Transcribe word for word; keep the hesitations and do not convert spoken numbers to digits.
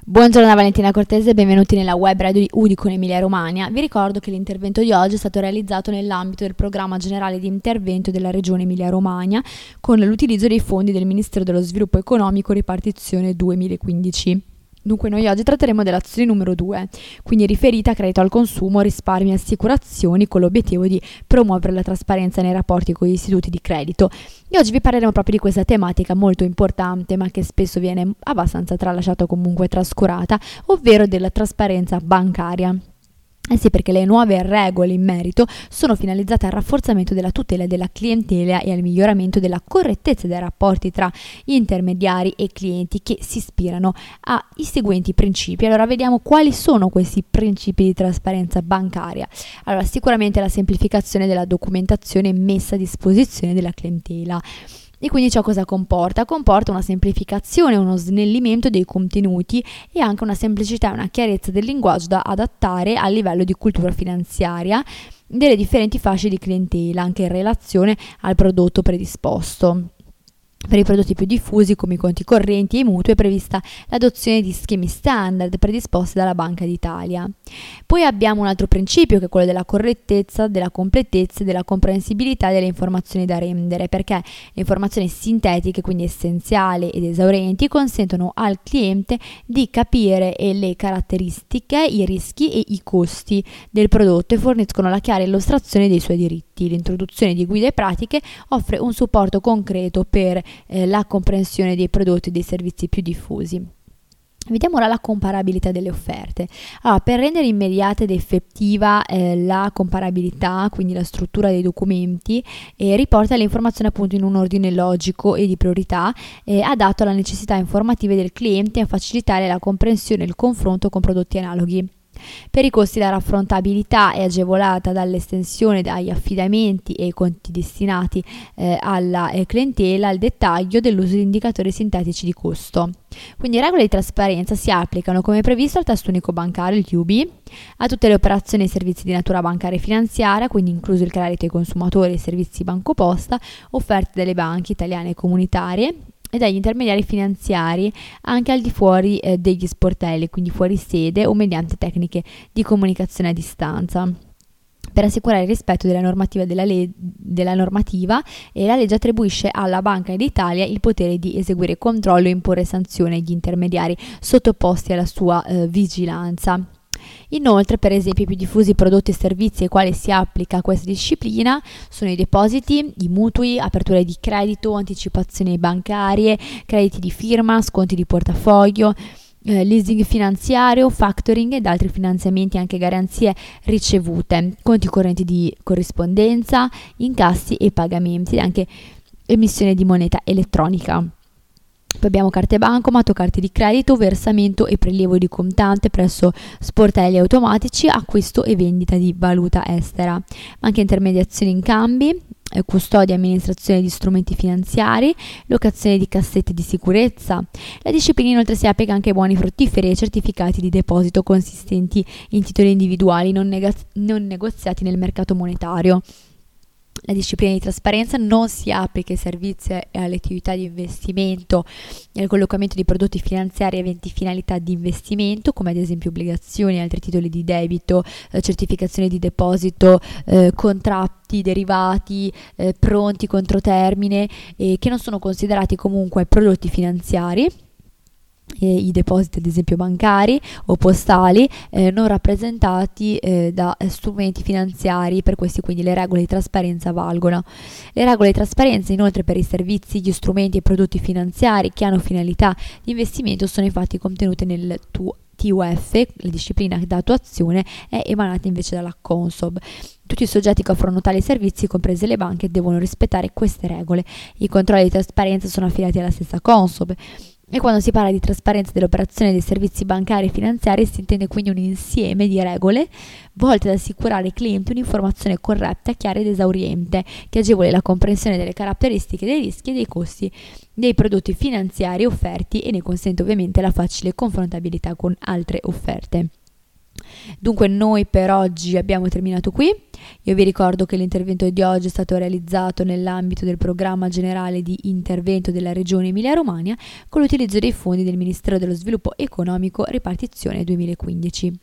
Buongiorno da Valentina Cortese e benvenuti nella web radio di Udicon Emilia Romagna. Vi ricordo che l'intervento di oggi è stato realizzato nell'ambito del programma generale di intervento della Regione Emilia Romagna con l'utilizzo dei fondi del Ministero dello Sviluppo Economico ripartizione duemilaquindici. Dunque noi oggi tratteremo dell'azione numero due, quindi riferita a credito al consumo, risparmi e assicurazioni con l'obiettivo di promuovere la trasparenza nei rapporti con gli istituti di credito. E oggi vi parleremo proprio di questa tematica molto importante ma che spesso viene abbastanza tralasciata o comunque trascurata, ovvero della trasparenza bancaria. Eh sì, perché le nuove regole in merito sono finalizzate al rafforzamento della tutela della clientela e al miglioramento della correttezza dei rapporti tra intermediari e clienti che si ispirano ai seguenti principi. Allora, vediamo quali sono questi principi di trasparenza bancaria. Allora, sicuramente la semplificazione della documentazione messa a disposizione della clientela. E quindi ciò cosa comporta? Comporta una semplificazione, uno snellimento dei contenuti e anche una semplicità e una chiarezza del linguaggio da adattare al livello di cultura finanziaria delle differenti fasce di clientela, anche in relazione al prodotto predisposto. Per i prodotti più diffusi come i conti correnti e i mutui è prevista l'adozione di schemi standard predisposti dalla Banca d'Italia. Poi abbiamo un altro principio che è quello della correttezza, della completezza e della comprensibilità delle informazioni da rendere, perché le informazioni sintetiche, quindi essenziali ed esaurienti, consentono al cliente di capire le caratteristiche, i rischi e i costi del prodotto e forniscono la chiara illustrazione dei suoi diritti. L'introduzione di guide pratiche offre un supporto concreto per eh, la comprensione dei prodotti e dei servizi più diffusi. Vediamo ora la comparabilità delle offerte. Allora, per rendere immediata ed effettiva eh, la comparabilità, quindi la struttura dei documenti, eh, riporta le informazioni appunto in un ordine logico e di priorità, eh, adatto alle necessità informative del cliente e a facilitare la comprensione e il confronto con prodotti analoghi. Per i costi la raffrontabilità è agevolata dall'estensione dagli affidamenti e i conti destinati eh, alla eh, clientela al dettaglio dell'uso di indicatori sintetici di costo. Quindi le regole di trasparenza si applicano come previsto al testo unico bancario, il T U B, a tutte le operazioni e servizi di natura bancaria e finanziaria, quindi incluso il credito ai consumatori e i servizi bancoposta offerti dalle banche italiane e comunitarie e dagli intermediari finanziari anche al di fuori eh, degli sportelli, quindi fuori sede o mediante tecniche di comunicazione a distanza. Per assicurare il rispetto della normativa, della, le- della normativa e la legge attribuisce alla Banca d'Italia il potere di eseguire controllo e imporre sanzioni agli intermediari sottoposti alla sua eh, vigilanza. Inoltre, per esempio, i più diffusi prodotti e servizi ai quali si applica questa disciplina sono i depositi, i mutui, aperture di credito, anticipazioni bancarie, crediti di firma, sconti di portafoglio, eh, leasing finanziario, factoring ed altri finanziamenti, anche garanzie ricevute, conti correnti di corrispondenza, incassi e pagamenti, anche emissione di moneta elettronica. Poi abbiamo carte bancomat, carte di credito, versamento e prelievo di contante presso sportelli automatici, acquisto e vendita di valuta estera, ma anche intermediazione in cambi, eh, custodia e amministrazione di strumenti finanziari, locazione di cassette di sicurezza. La disciplina inoltre si applica anche ai buoni fruttiferi e certificati di deposito consistenti in titoli individuali non, neg- non negoziati nel mercato monetario. La disciplina di trasparenza non si applica ai servizi e alle attività di investimento e al collocamento di prodotti finanziari aventi finalità di investimento, come ad esempio obbligazioni, altri titoli di debito, eh, certificazioni di deposito, eh, contratti derivati eh, pronti contro termine, eh, che non sono considerati comunque prodotti finanziari. E i depositi ad esempio bancari o postali eh, non rappresentati eh, da strumenti finanziari. Per questi quindi le regole di trasparenza valgono. Le regole di trasparenza inoltre per i servizi, gli strumenti e i prodotti finanziari che hanno finalità di investimento sono infatti contenute nel T U F, la disciplina che dà attuazione è emanata invece dalla Consob. Tutti i soggetti che offrono tali servizi, comprese le banche, devono rispettare queste regole. I controlli di trasparenza sono affidati alla stessa Consob. E quando si parla di trasparenza dell'operazione dei servizi bancari e finanziari si intende quindi un insieme di regole volte ad assicurare ai clienti un'informazione corretta, chiara ed esauriente che agevoli la comprensione delle caratteristiche, dei rischi e dei costi dei prodotti finanziari offerti e ne consente ovviamente la facile confrontabilità con altre offerte. Dunque noi per oggi abbiamo terminato qui. Io vi ricordo che l'intervento di oggi è stato realizzato nell'ambito del programma generale di intervento della Regione Emilia-Romagna con l'utilizzo dei fondi del Ministero dello Sviluppo Economico ripartizione duemilaquindici.